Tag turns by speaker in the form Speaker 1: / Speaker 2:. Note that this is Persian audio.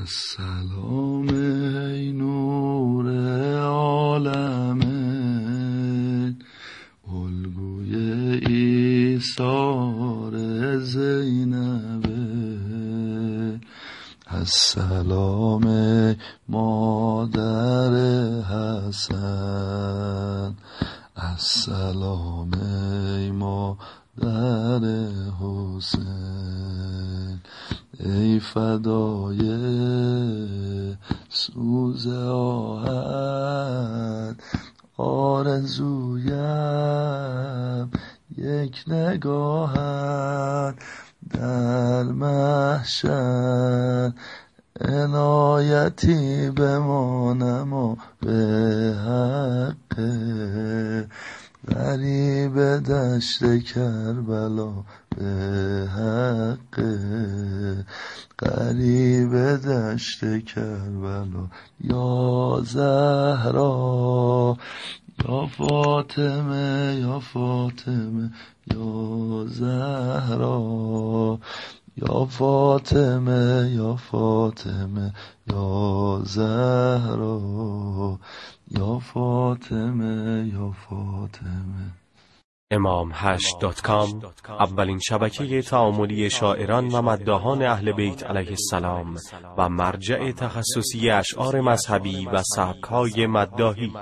Speaker 1: السلام ای نور عالم، الگوی ایثار زینب. السلام ای مادر حسن، السلام ای مادر حسین. ای فدای سوز آهن، آرزویم یک نگاهت در محشر. عنایتی بمانم و به حق غریب دشت کربلا، به حق غریب دشت کربلا. یا زهرا یا فاطمه یا فاطمه، یا زهرا یا فاطمه یا فاطمه، یا زهرا یا فاطمه یا فاطمه.
Speaker 2: imam8.com اولین شبکه تعاملی شاعران و مداحان اهل بیت علیه السلام و مرجع تخصصی اشعار مذهبی و سبک‌های مداحی.